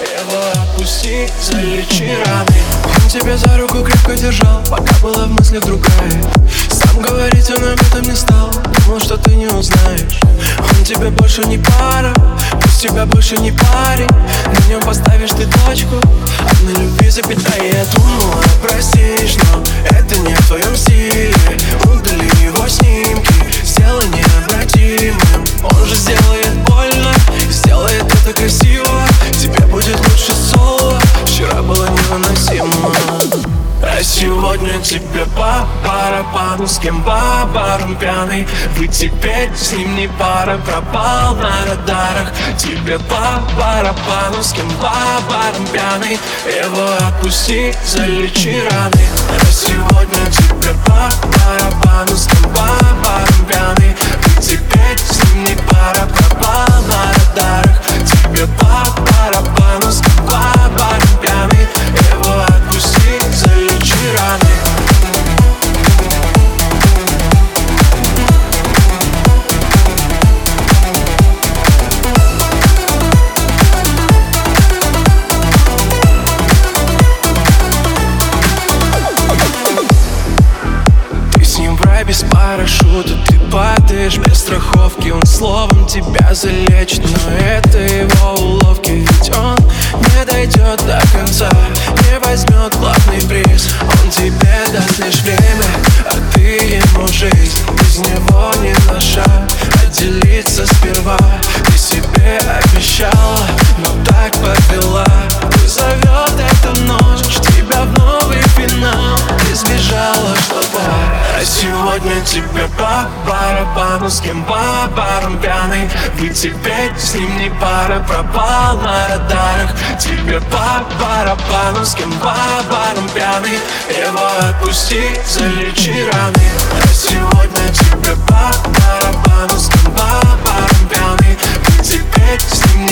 Его отпусти, залечи раны. Он тебя за руку крепко держал, пока была в мыслях другая. Сам говорить он об этом не стал, думал, что ты не узнаешь. Он тебе больше не пара, пусть тебя больше не парень. На нем поставишь ты точку, а на любви запятай. Я думала, простишь, но это не в твоем стиле. Удали его снимки, сделай необратимым. Он же сделает больно, сделает это красиво. Тебе будет лучше соло, вчера было невыносимо. А сегодня тебе по барабану, с кем по барам пьяный. Вы теперь с ним не пара, пропал на радарах. Тебе по барабану, с кем по барам пьяный. Его отпусти, залечи раны. А сегодня тебе по барабану, с кем по барам пьяный. Вы теперь с ним не пара, пропал на радарах. Тебе по барабану, с кем по барам пьяный. Его отпусти, залечи раны. Ты с ним в рай без парашюта, ты падаешь без страховки. Он словом тебя залечит, но это его уловки. Ведь он не дойдет до конца, не возьмет главный приз. Он тебе даст лишь время, а ты ему жизнь. Без него не на шаг отделиться сперва. Ты себе обещала, но так подвела. Ты зовет эта ночь тебя в новый финал. Ты сбежала, чтобы... А сегодня тебе по барабану, с кем по барам пьяный. Вы теперь с ним не пара, пропал на радарах. Тебе по барабану, с кем по барам пьяный. Его отпусти, залечи раны. А сегодня тебе по барабану, с кем по барам пьяный. Вы теперь с ним не